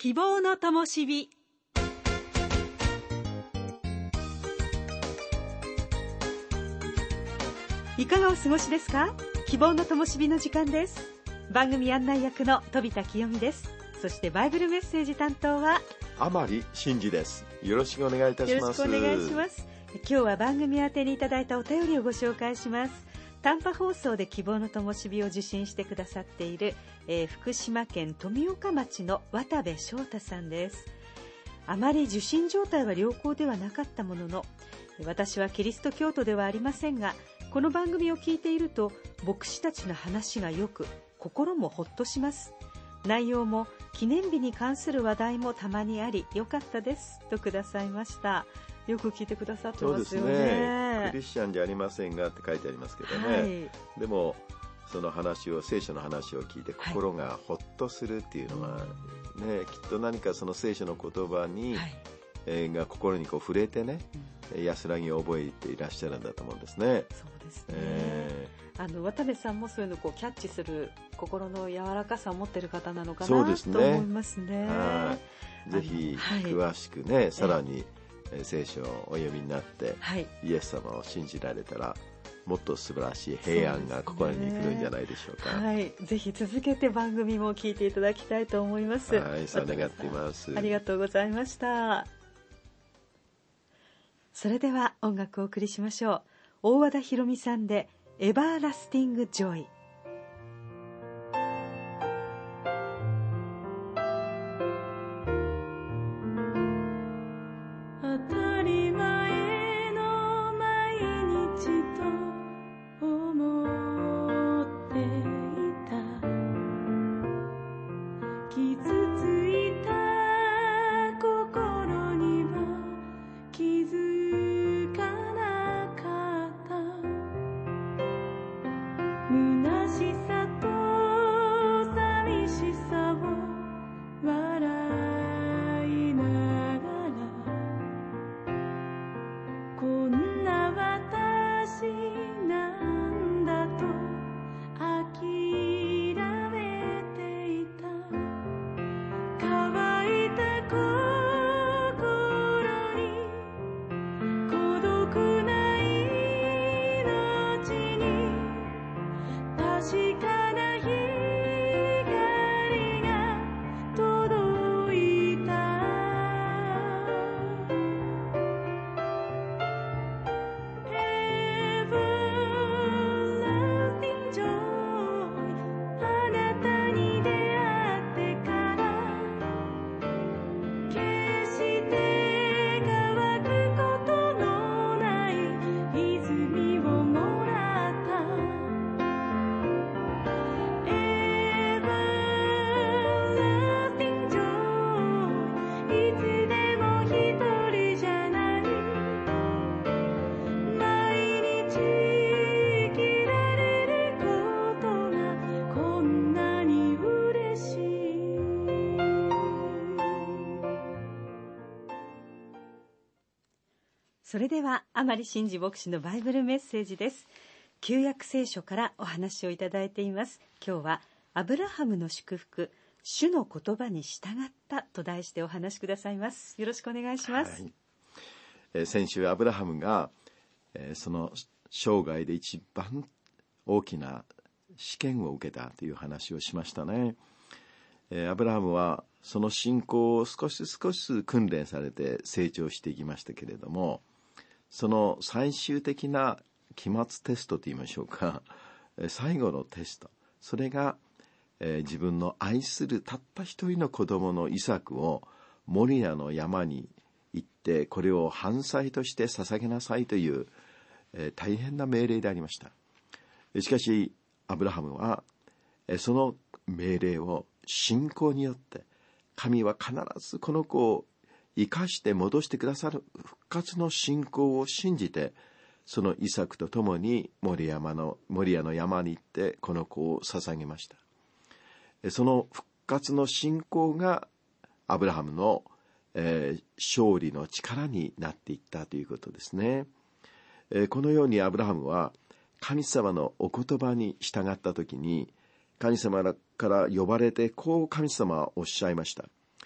希望の灯火。いかがお過ごしですか？希望の灯火の時間です。番組案内役の飛田清美です。そしてバイブルメッセージ担当は甘利真嗣です。よろしくお願いいたします。 よろしくお願いします。今日は番組宛てにいただいたお便りをご紹介します。短波放送で希望の灯火を受信してくださっている、福島県富岡町の渡部翔太さんです。あまり受信状態は良好ではなかったものの、私はキリスト教徒ではありませんが、この番組を聞いていると牧師たちの話がよく心もほっとします。内容も記念日に関する話題もたまにあり良かったですとくださいました。よく聞いてくださってますよね。 そうですね。クリスチャンじゃありませんがって書いてありますけどね、はい、でもその話を、聖書の話を聞いて心がほっとするっていうのは、ね、きっと何かその聖書の言葉に、が心にこう触れてね、安らぎを覚えていらっしゃるんだと思うんですね。 そうですね。渡部さんもそういうのをこうキャッチする心の柔らかさを持っている方なのかな、と思いますね。 ぜひ詳しくね、さらに聖書をお読みになって、イエス様を信じられたらもっと素晴らしい平安が心に来るんじゃないでしょうか。 ぜひ続けて番組も聞いていただきたいと思います。 そう願っています。 ありがとうございました。それでは音楽をお送りしましょう。大和田裕美さんでエバーラスティングジョイ。それでは甘利真嗣牧師のバイブルメッセージです。旧約聖書からお話をいただいています。今日はアブラハムの祝福、主の言葉に従ったと題してお話しくださいます。よろしくお願いします。 先週アブラハムが、その生涯で一番大きな試験を受けたという話をしましたね。アブラハムはその信仰を少しずつ訓練されて成長していきましたけれども、その最終的な期末テストと言いましょうか、最後のテスト、それが、自分の愛するたった一人の子供のイサクをモリアの山に行ってこれを燔祭として捧げなさいという、大変な命令でありました。しかしアブラハムは、その命令を信仰によって、神は必ずこの子を生かして戻してくださる復活の信仰を信じて、そのイサクと共にモリアの山に行ってこの子を捧げました。その復活の信仰がアブラハムの、勝利の力になっていったということですね。このようにアブラハムは神様のお言葉に従ったときに、神様から呼ばれてこう神様はおっしゃいました。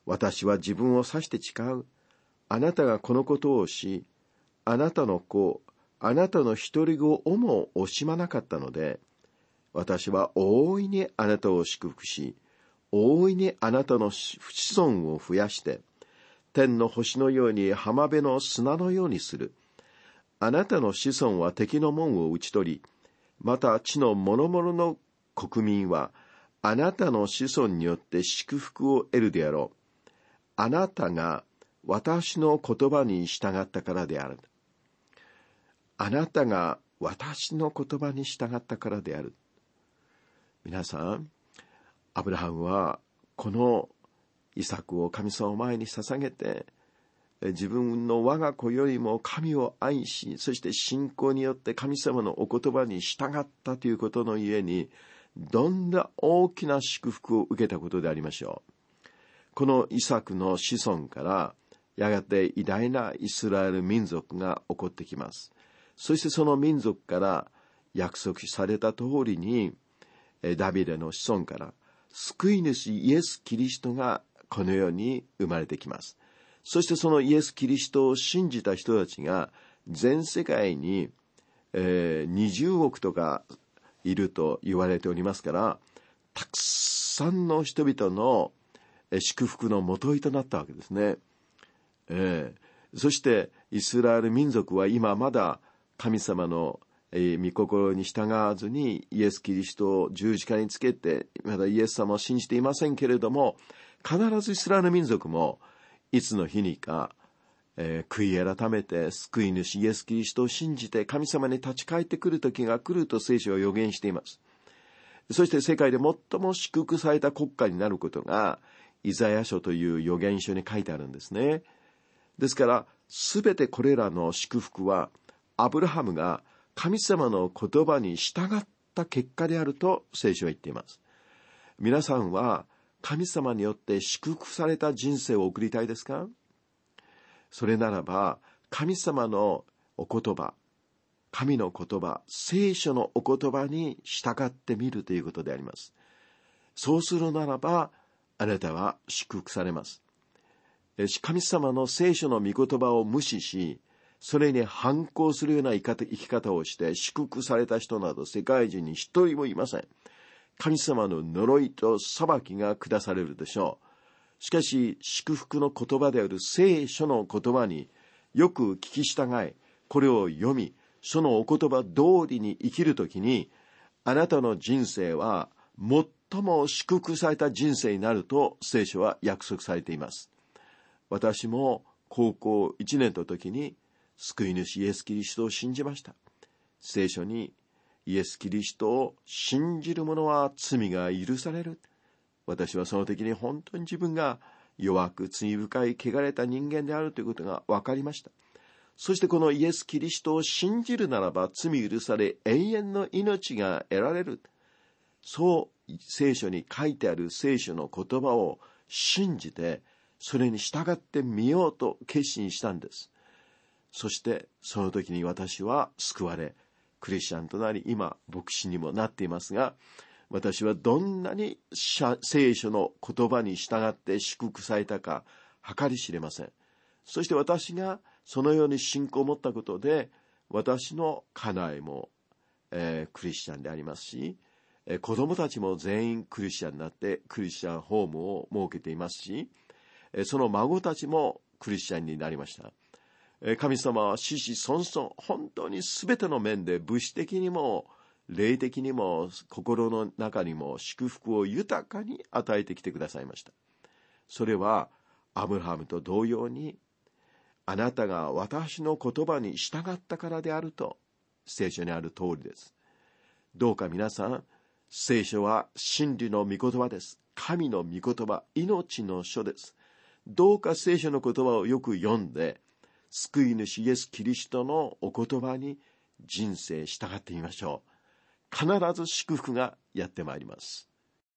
私は自分を指して誓う。あなたがこのことをし、あなたの子、あなたの一人子をも惜しまなかったので、私は大いにあなたを祝福し、大いにあなたの子孫を増やして、天の星のように浜辺の砂のようにする。あなたの子孫は敵の門を打ち取り、また地の諸々の国民は、あなたの子孫によって祝福を得るであろう。あなたが私の言葉に従ったからである。あなたが私の言葉に従ったからである。皆さん、アブラハムはこのイサクを神様前に捧げて、自分の我が子よりも神を愛し、そして信仰によって神様のお言葉に従ったということのゆえに、どんな大きな祝福を受けたことでありましょう。このイサクの子孫からやがて偉大なイスラエル民族が起こってきます。そしてその民族から約束された通りに、ダビデの子孫から救い主イエス・キリストがこの世に生まれてきます。そしてそのイエス・キリストを信じた人たちが全世界に、20億とかいると言われておりますから、たくさんの人々の祝福の元となったわけですね。そしてイスラエル民族は今まだ神様の御心に従わずにイエス・キリストを十字架につけて、まだイエス様を信じていませんけれども、必ずイスラエル民族もいつの日にか、悔い改めて救い主イエス・キリストを信じて神様に立ち返ってくる時が来ると聖書は予言しています。そして世界で最も祝福された国家になることがイザヤ書という預言書に書いてあるんですね。ですからすべてこれらの祝福はアブラハムが神様の言葉に従った結果であると聖書は言っています。皆さんは神様によって祝福された人生を送りたいですか？それならば神様のお言葉、神の言葉、聖書のお言葉に従ってみるということであります。そうするならばあなたは祝福されます。神様の聖書の御言葉を無視し、それに反抗するような生き方をして祝福された人など世界中に一人もいません。神様の呪いと裁きが下されるでしょう。しかし祝福の言葉である聖書の言葉によく聞き従い、これを読み、そのお言葉通りに生きるときに、あなたの人生は最も祝福された人生になると聖書は約束されています。私も高校1年の時に救い主イエス・キリストを信じました。聖書にイエス・キリストを信じる者は罪が許される。私はその時に本当に自分が弱く罪深い汚れた人間であるということが分かりました。そしてこのイエス・キリストを信じるならば罪許され永遠の命が得られる。そう聖書に書いてある聖書の言葉を信じてそれに従ってみようと決心したんです。そしてその時に私は救われクリスチャンとなり、今牧師にもなっていますが、私はどんなに聖書の言葉に従って祝福されたか計り知れません。そして私がそのように信仰を持ったことで、私の家内も、クリスチャンでありますし、子供たちも全員クリスチャンになってクリスチャンホームを設けていますし、その孫たちもクリスチャンになりました。神様は子々孫々、本当に全ての面で物質的にも霊的にも心の中にも祝福を豊かに与えてきてくださいました。それはアブラハムと同様に、あなたが私の言葉に従ったからであると聖書にある通りです。どうか皆さん、聖書は真理の御言葉です。神の御言葉、命の書です。どうか聖書の言葉をよく読んで、救い主イエス・キリストのお言葉に人生従ってみましょう。必ず祝福がやってまいります。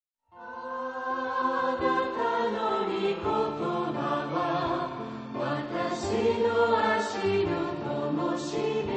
あなたの御言葉は私の足の灯火。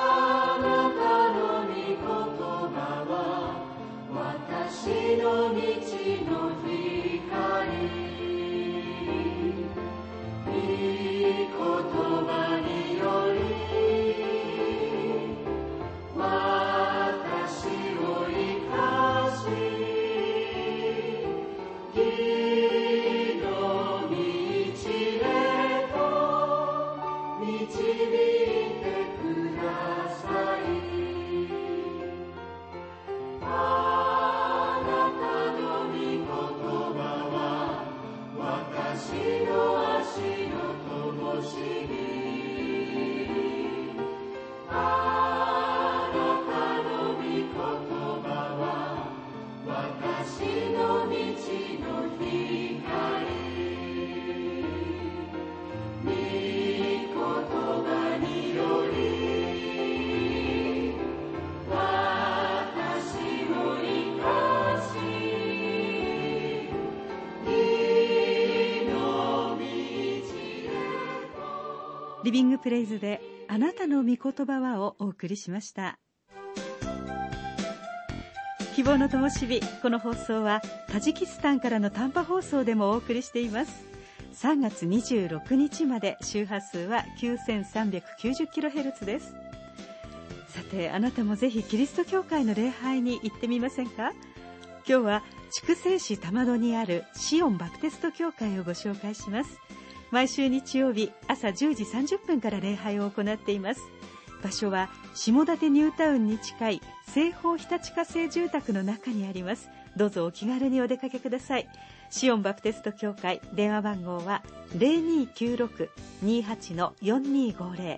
あなたの御言葉は私の道リビングプレイズであなたの御言葉はをお送りしました。希望の灯火、この放送はタジキスタンからの短波放送でもお送りしています。3月26日まで周波数は 9390kHz です。さて、あなたもぜひキリスト教会の礼拝に行ってみませんか？今日は筑西市玉戸にあるシオンバプテスト教会をご紹介します。毎週日曜日朝10時30分から礼拝を行っています。場所は下館ニュータウンに近い西方日立化成住宅の中にあります。どうぞお気軽にお出かけください。シオンバプテスト教会、電話番号は 0296-28-4250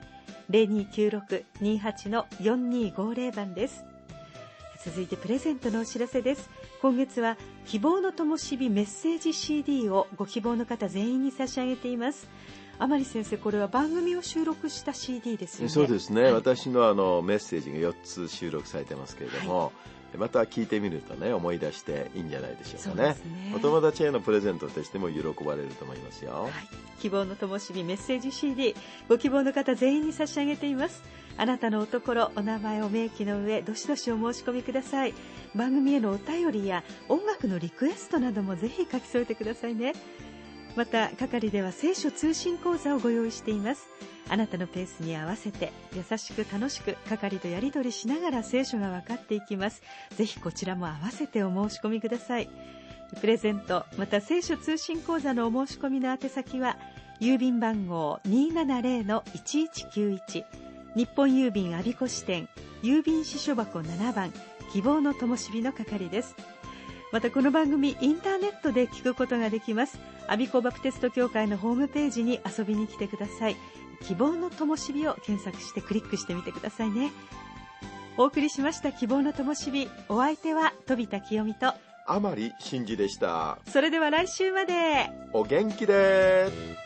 0296-28-4250 番です。続いてプレゼントのお知らせです。今月は希望の灯火メッセージ CD をご希望の方全員に差し上げています。甘利先生、これは番組を収録した CD ですよね。 そうですね、はい、私のメッセージが4つ収録されてますけれども、はい、また聞いてみるとね、思い出していいんじゃないでしょうか ね。お友達へのプレゼントとしても喜ばれると思いますよ。はい、 希望の灯火メッセージ CD、 ご希望の方全員に差し上げています。あなたのおところ、お名前を明記の上、どしどしお申し込みください。番組へのお便りや音楽のリクエストなどもぜひ書き添えてくださいね。また係では聖書通信講座をご用意しています。あなたのペースに合わせて優しく楽しく係とやり取りしながら聖書が分かっていきます。ぜひこちらも合わせてお申し込みください。プレゼントまた聖書通信講座のお申し込みの宛先は郵便番号 270-1191 日本郵便我孫子支店郵便支所箱7番希望の灯火の係です。またこの番組インターネットで聞くことができます。我孫子バプテスト教会のホームページに遊びに来てください。希望の灯火を検索してクリックしてみてくださいね。お送りしました希望の灯火、お相手は飛田清美と甘利真嗣でした。 それでは来週までお元気で。